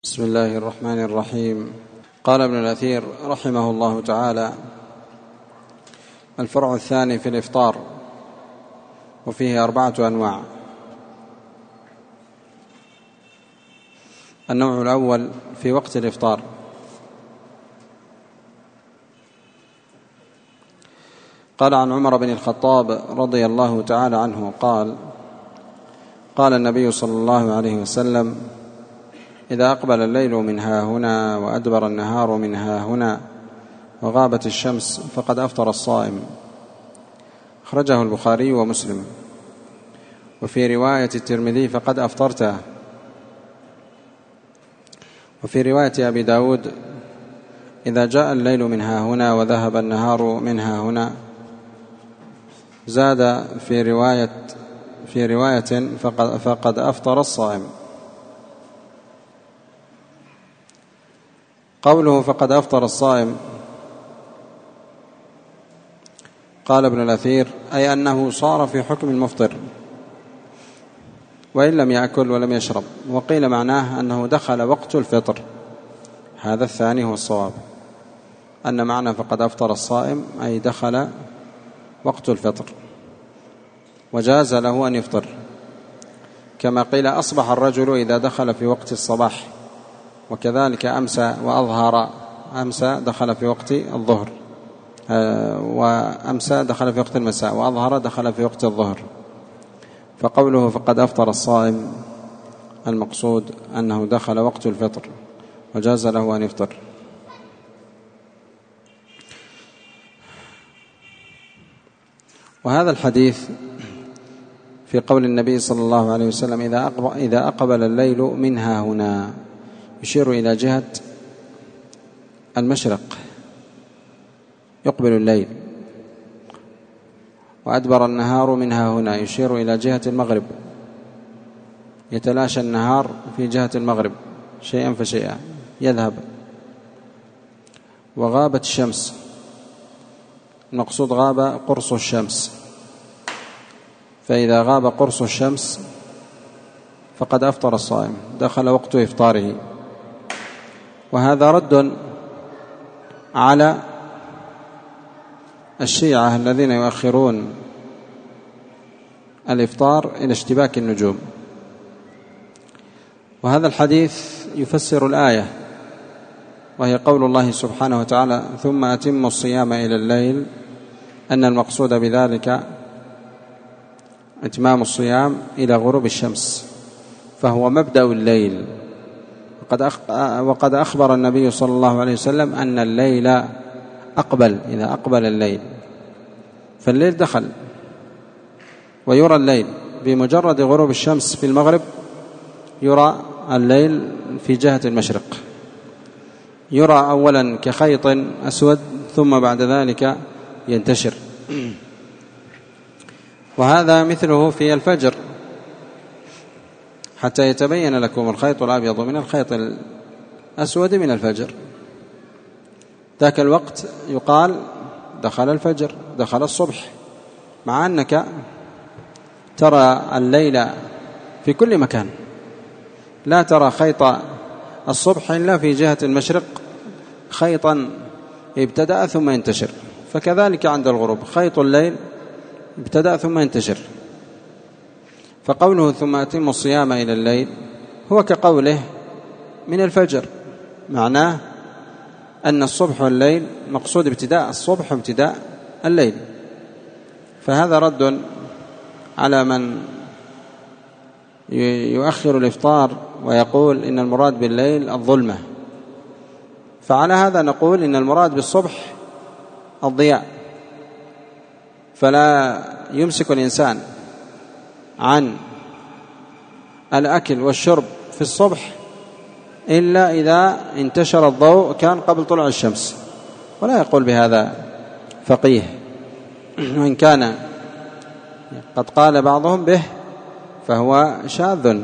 بسم الله الرحمن الرحيم. قال ابن الأثير رحمه الله تعالى: الفرع الثاني في الإفطار، وفيه 4 أنواع. النوع الأول في وقت الإفطار. قال عن عمر بن الخطاب رضي الله تعالى عنه قال: قال النبي صلى الله عليه وسلم: إذا أقبل الليل من هاهنا وأدبر النهار من هاهنا وغابت الشمس فقد أفطر الصائم. أخرجه البخاري ومسلم. وفي رواية الترمذي: فقد أفطرته. وفي رواية أبي داود: إذا جاء الليل من هاهنا وذهب النهار من هاهنا. زاد في رواية فقد أفطر الصائم. قوله فقد أفطر الصائم، قال ابن الأثير: أي أنه صار في حكم المفطر وإن لم يأكل ولم يشرب. وقيل معناه أنه دخل وقت الفطر. هذا الثاني هو الصواب، أن معنى فقد أفطر الصائم أي دخل وقت الفطر وجاز له أن يفطر، كما قيل أصبح الرجل إذا دخل في وقت الصباح، وكذلك أمسى وأظهر. أمسى دخل في وقت الظهر، وأمسى دخل في وقت المساء، وأظهر دخل في وقت الظهر. فقوله فقد أفطر الصائم المقصود أنه دخل وقت الفطر وجاز له أن يفطر. وهذا الحديث في قول النبي صلى الله عليه وسلم: إذا أقبل الليل من هاهنا، يشير إلى جهة المشرق، يقبل الليل. وأدبر النهار من هاهنا، يشير إلى جهة المغرب، يتلاشى النهار في جهة المغرب شيئا فشيئا يذهب. وغابت الشمس، المقصود غاب قرص الشمس، فإذا غاب قرص الشمس فقد أفطر الصائم، دخل وقت إفطاره. وهذا رد على الشيعة الذين يؤخرون الإفطار إلى اشتباك النجوم. وهذا الحديث يفسر الآية، وهي قول الله سبحانه وتعالى: ثم أتموا الصيام إلى الليل، أن المقصود بذلك إتمام الصيام إلى غروب الشمس، فهو مبدأ الليل. وقد أخبر النبي صلى الله عليه وسلم أن الليل أقبل، إذا أقبل الليل فالليل دخل. ويرى الليل بمجرد غروب الشمس في المغرب، يرى الليل في جهة المشرق، يرى أولا كخيط أسود، ثم بعد ذلك ينتشر. وهذا مثله في الفجر، حتى يتبين لكم الخيط الأبيض من الخيط الأسود من الفجر. ذاك الوقت يقال دخل الفجر، دخل الصبح، مع أنك ترى الليل في كل مكان، لا ترى خيط الصبح إلا في جهة المشرق، خيطا ابتدأ ثم ينتشر. فكذلك عند الغروب خيط الليل ابتدأ ثم ينتشر. فقوله ثم أتموا الصيام إلى الليل هو كقوله من الفجر، معناه أن الصبح والليل مقصود ابتداء الصبح وابتداء الليل. فهذا رد على من يؤخر الإفطار ويقول إن المراد بالليل الظلمة. فعلى هذا نقول إن المراد بالصبح الضياء، فلا يمسك الإنسان عن الأكل والشرب في الصبح إلا إذا انتشر الضوء كان قبل طلوع الشمس. ولا يقول بهذا فقيه، وإن كان قد قال بعضهم به فهو شاذ،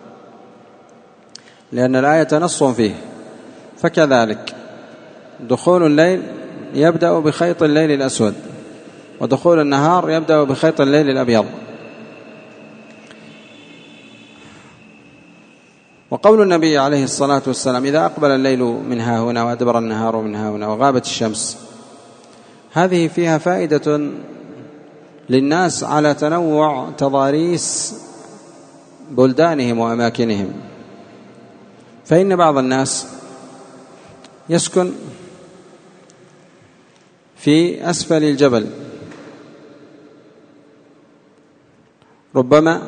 لأن الآية نص فيه. فكذلك دخول الليل يبدأ بخيط الليل الأسود، ودخول النهار يبدأ بخيط الليل الأبيض. وقول النبي عليه الصلاة والسلام إذا أقبل الليل من ها هنا وأدبر النهار من ها هنا وغابت الشمس، هذه فيها فائدة للناس على تنوع تضاريس بلدانهم وأماكنهم. فإن بعض الناس يسكن في أسفل الجبل، ربما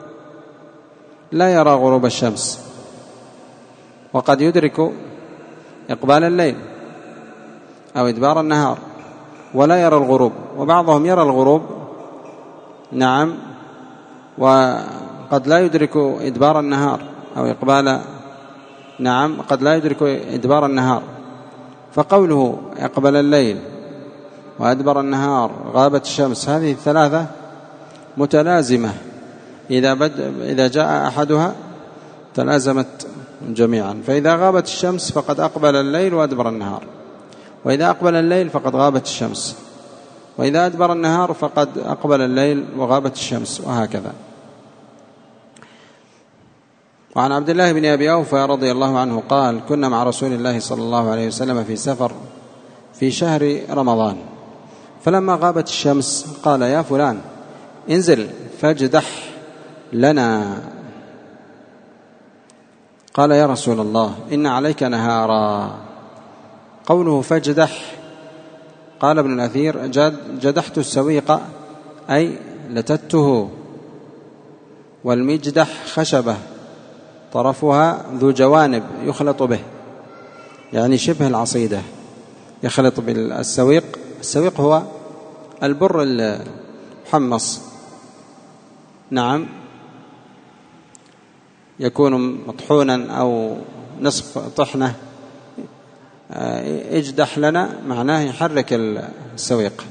لا يرى غروب الشمس وقد يدرك إقبال الليل أو إدبار النهار ولا يرى الغروب، وبعضهم يرى الغروب نعم وقد لا يدرك إدبار النهار أو إقبال نعم قد لا يدرك إدبار النهار. فقوله إقبل الليل وأدبر النهار غابت الشمس، هذه الثلاثة متلازمة، إذا جاء أحدها تلازمت جميعا. فإذا غابت الشمس فقد أقبل الليل وأدبر النهار، وإذا أقبل الليل فقد غابت الشمس، وإذا أدبر النهار فقد أقبل الليل وغابت الشمس، وهكذا. وعن عبد الله بن أبي أوفى رضي الله عنه قال كنا مع رسول الله صلى الله عليه وسلم في سفر في شهر رمضان، فلما غابت الشمس قال يا فلان انزل فاجدح لنا. قال يا رسول الله إن عليك نهارا. قوله فاجدح، قال ابن الأثير جدحت السويق أي لتته، والمجدح خشبة طرفها ذو جوانب يخلط به، يعني شبه العصيدة يخلط بالسويق. السويق هو البر المحمص نعم، يكون مطحونا أو نصف طحنة. اجدح لنا معناه يحرك السويق.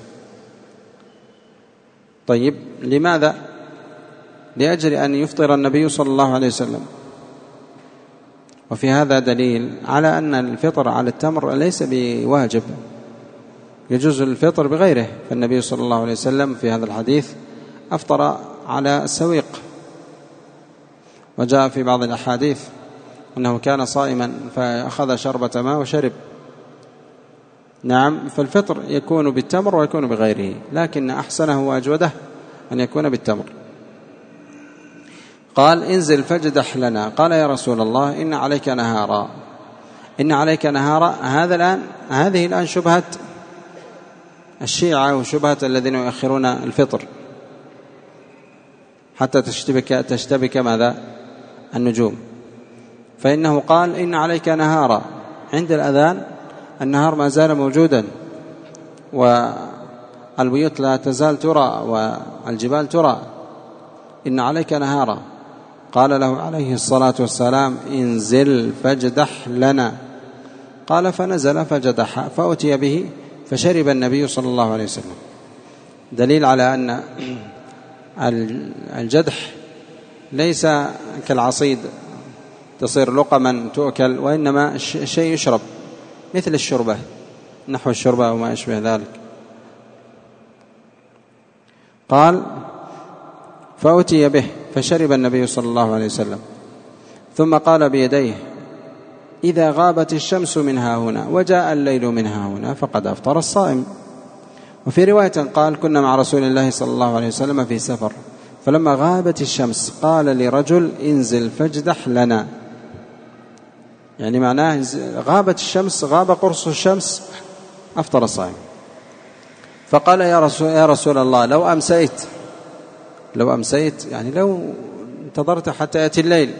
طيب لماذا؟ لأجل أن يفطر النبي صلى الله عليه وسلم، وفي هذا دليل على أن الفطر على التمر ليس بواجب، يجوز الفطر بغيره. فالنبي صلى الله عليه وسلم في هذا الحديث أفطر على السويق، وجاء في بعض الأحاديث أنه كان صائما فأخذ شربة ماء وشرب. نعم، فالفطر يكون بالتمر ويكون بغيره، لكن أحسنه وأجوده أن يكون بالتمر. قال انزل فاجدح لنا. قال يا رسول الله إن عليك نهارا. إن عليك نهارا، هذه الآن شبهة الشيعة وشبهة الذين يؤخرون الفطر حتى تشتبك ماذا؟ النجوم. فإنه قال إن عليك نهارا، عند الأذان النهار ما زال موجودا والبيوت لا تزال ترى والجبال ترى. إن عليك نهارا. قال له عليه الصلاة والسلام انزل فاجدح لنا. قال فنزل فجدح فأتي به فشرب النبي صلى الله عليه وسلم. دليل على أن الجدح ليس كالعصيد تصير لقما تؤكل، وإنما شيء يشرب مثل الشربة، نحو الشربة وما يشبه ذلك. قال فأتي به فشرب النبي صلى الله عليه وسلم، ثم قال بيديه إذا غابت الشمس من ها هنا وجاء الليل من ها هنا فقد أفطر الصائم. وفي رواية قال كنا مع رسول الله صلى الله عليه وسلم في سفر فلما غابت الشمس قال لرجل انزل فاجدح لنا، يعني معناه غابت الشمس، غاب قرص الشمس، أفطر الصائم. فقال يا رسول الله لو أمسيت يعني لو انتظرت حتى يأتي الليل.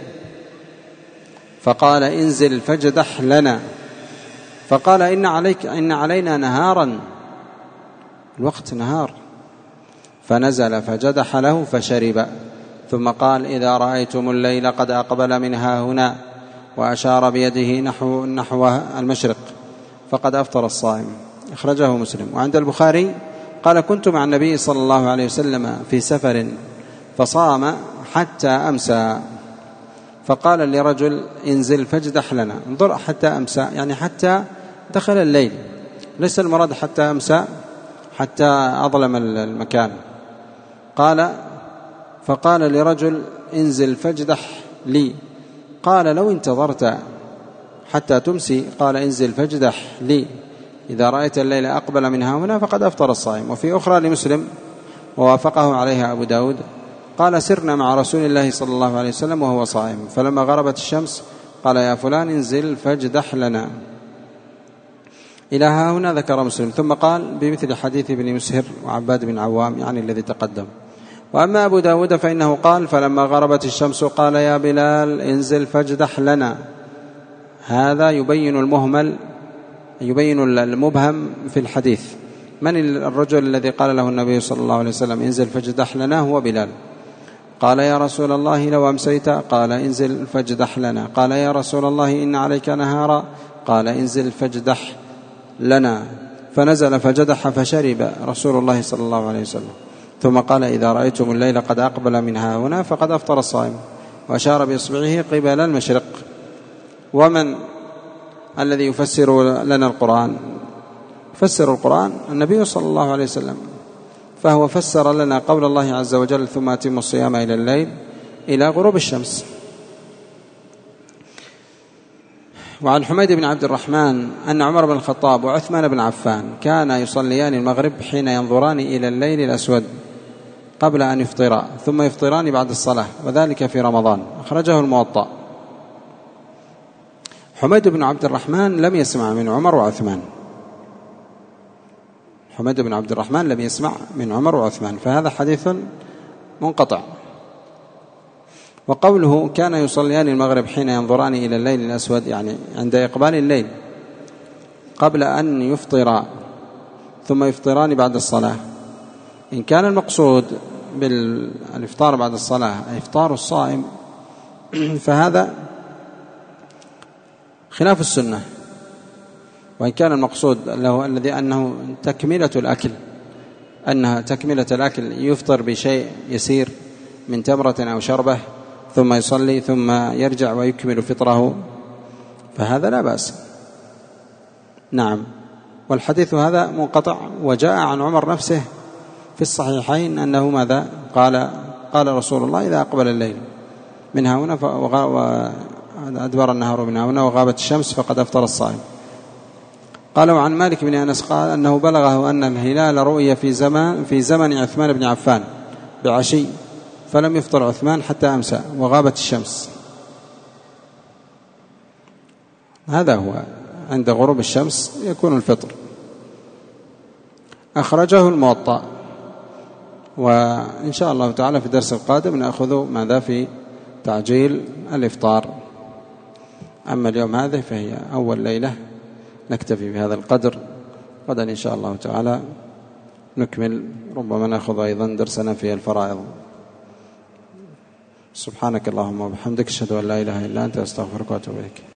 فقال انزل فاجدح لنا. فقال إن علينا نهارا، الوقت نهار. فنزل فجدح له فشرب، ثم قال إذا رأيتم الليل قد أقبل من ها هنا، وأشار بيده نحو المشرق، فقد أفطر الصائم. أخرجه مسلم. وعند البخاري قال كنت مع النبي صلى الله عليه وسلم في سفر فصام حتى أمسى، فقال لرجل انزل فاجدح لنا. انظر، حتى أمسى يعني حتى دخل الليل، ليس المراد حتى أمسى حتى أظلم المكان. فقال لرجل انزل فاجدح لي. قال لو انتظرت حتى تمسي قال انزل فاجدح لي إذا رأيت الليل أقبل من هنا فقد أفطر الصائم. وفي أخرى لمسلم ووافقه عليها أبو داود قال سرنا مع رسول الله صلى الله عليه وسلم وهو صائم فلما غربت الشمس قال يا فلان انزل فاجدح لنا. إلى ها هنا ذكر مسلم، ثم قال بمثل حديث ابن مسهر وعباد بن عوام يعني الذي تقدم. وأما أبو داود فإنه قال فلما غربت الشمس قال يا بلال انزل فاجدح لنا. هذا يبين المبهم في الحديث. من الرجل الذي قال له النبي صلى الله عليه وسلم انزل فاجدح لنا؟ هو بلال. قال يا رسول الله لو أمسيت قال انزل فاجدح لنا. قال يا رسول الله إن عليك نهارا قال انزل فاجدح لنا. فنزل فجدح فشرب رسول الله صلى الله عليه وسلم، ثم قال إذا رأيتم الليل قد أقبل من هنا فقد أفطر الصائم، وأشار بإصبعه قبل المشرق. ومن الذي يفسر لنا القرآن؟ فسر القرآن النبي صلى الله عليه وسلم، فهو فسر لنا قول الله عز وجل ثم أتموا الصيام إلى الليل إلى غروب الشمس. وعن حميد بن عبد الرحمن أن عمر بن الخطاب وعثمان بن عفان كانا يصليان المغرب حين ينظران إلى الليل الأسود قبل أن يفطرا ثم يفطران بعد الصلاة، وذلك في رمضان. أخرجه الموطأ. حميد بن عبد الرحمن لم يسمع من عمر وعثمان، حميد بن عبد الرحمن لم يسمع من عمر وعثمان، فهذا حديث منقطع. وقوله كان يصليان المغرب حين ينظران إلى الليل الأسود يعني عند إقبال الليل قبل أن يفطرا ثم يفطران بعد الصلاة. إن كان المقصود بالإفطار بعد الصلاة إفطار الصائم فهذا خلاف السنة. وإن كان المقصود له الذي أنه تكملة الأكل، أنها تكملة الأكل يفطر بشيء يسير من تمرة أو شربة ثم يصلي ثم يرجع ويكمل فطره، فهذا لا بأس. نعم. والحديث هذا منقطع، وجاء عن عمر نفسه في الصحيحين أنه ماذا قال رسول الله إذا أقبل الليل من هنا وأدبر النهار من هنا وغابت الشمس فقد أفطر الصائم. قالوا عن مالك بن أنس قال أنه بلغه أن الهلال رؤي في زمن عثمان بن عفان بعشي فلم يفطر عثمان حتى أمسى وغابت الشمس. هذا هو عند غروب الشمس يكون الفطر. أخرجه الموطأ. وإن شاء الله تعالى في الدرس القادم نأخذ ماذا في تعجيل الإفطار. أما اليوم هذه فهي أول ليلة، نكتفي بهذا القدر. غدا إن شاء الله تعالى نكمل، ربما نأخذ أيضا درسنا في الفرائض. سبحانك اللهم وبحمدك، أشهد أن لا إله إلا أنت، أستغفرك وأتوب إليك.